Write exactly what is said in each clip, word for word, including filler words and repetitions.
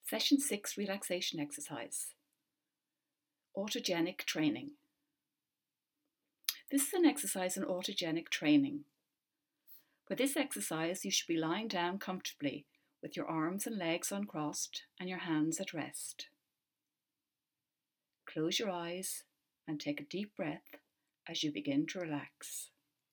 Session six relaxation exercise. Autogenic training. This is an exercise in autogenic training. For this exercise, you should be lying down comfortably with your arms and legs uncrossed and your hands at rest. Close your eyes and take a deep breath as you begin to relax.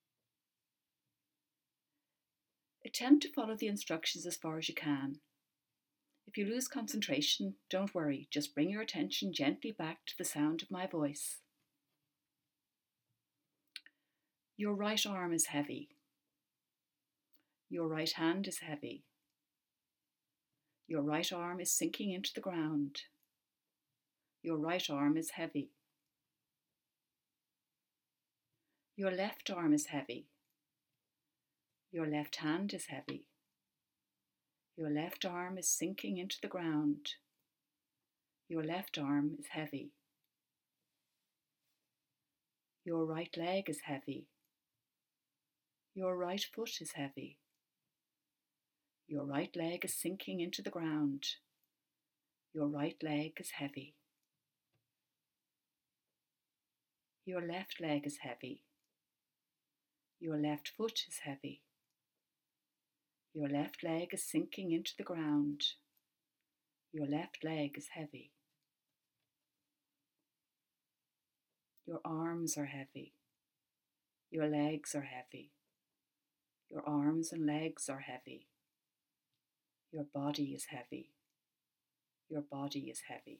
Attempt to follow the instructions as far as you can. If you lose concentration, don't worry, just bring your attention gently back to the sound of my voice. Your right arm is heavy. Your right hand is heavy. Your right arm is sinking into the ground. Your right arm is heavy. Your left arm is heavy. Your left hand is heavy. Your left arm is sinking into the ground. Your left arm is heavy. Your right leg is heavy. Your right foot is heavy. Your right leg is sinking into the ground. Your right leg is heavy. Your left leg is heavy. Your left foot is heavy. Your left leg is sinking into the ground. Your left leg is heavy. Your arms are heavy. Your legs are heavy. Your arms and legs are heavy. Your body is heavy. Your body is heavy.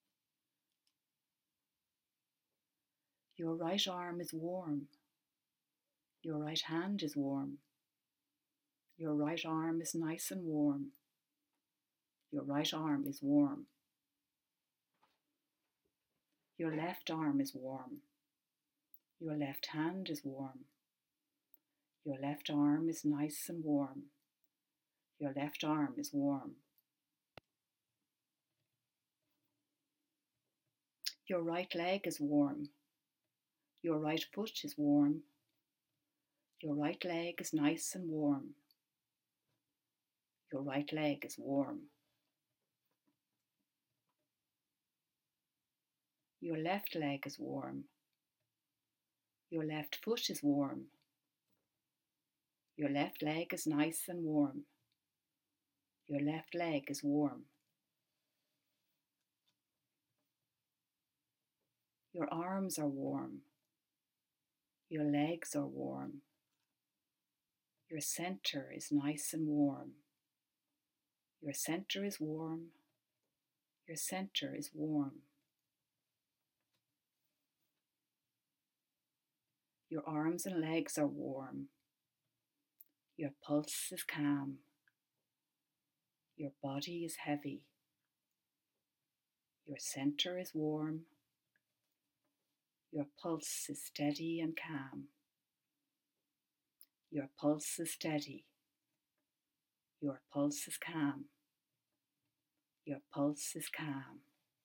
Your right arm is warm. Your right hand is warm. Your right arm is nice and warm. Your right arm is warm. Your left arm is warm. Your left hand is warm. Your left arm is nice and warm. Your left arm is warm. Your right leg is warm. Your right foot is warm. Your right leg is nice and warm. Your right leg is warm. Your left leg is warm. Your left foot is warm. Your left leg is nice and warm. Your left leg is warm. Your arms are warm. Your legs are warm. Your center is nice and warm. Your center is warm. Your center is warm. Your arms and legs are warm. Your pulse is calm. Your body is heavy. Your center is warm. Your pulse is steady and calm. Your pulse is steady. Your pulse is calm. Your pulse is calm.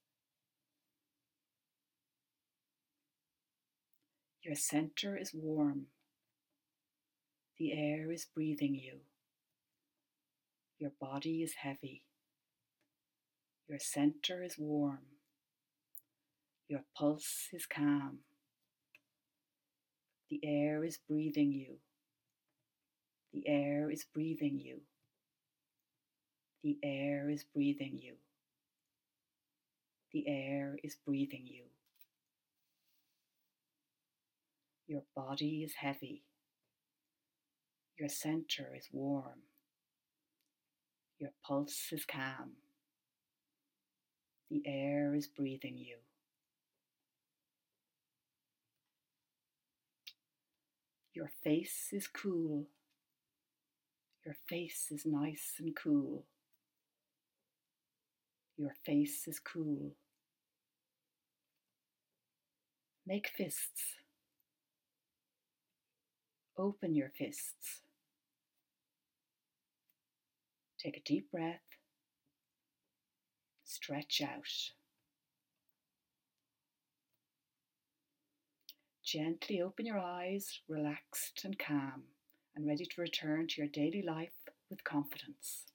Your center is warm. The air is breathing you. Your body is heavy. Your center is warm. Your pulse is calm. The air is breathing you. The air is breathing you. The air is breathing you. The air is breathing you. Your body is heavy. Your center is warm. Your pulse is calm. The air is breathing you. Your face is cool. Your face is nice and cool. Your face is cool. Make fists. Open your fists. Take a deep breath. Stretch out. Gently open your eyes, relaxed and calm, and ready to return to your daily life with confidence.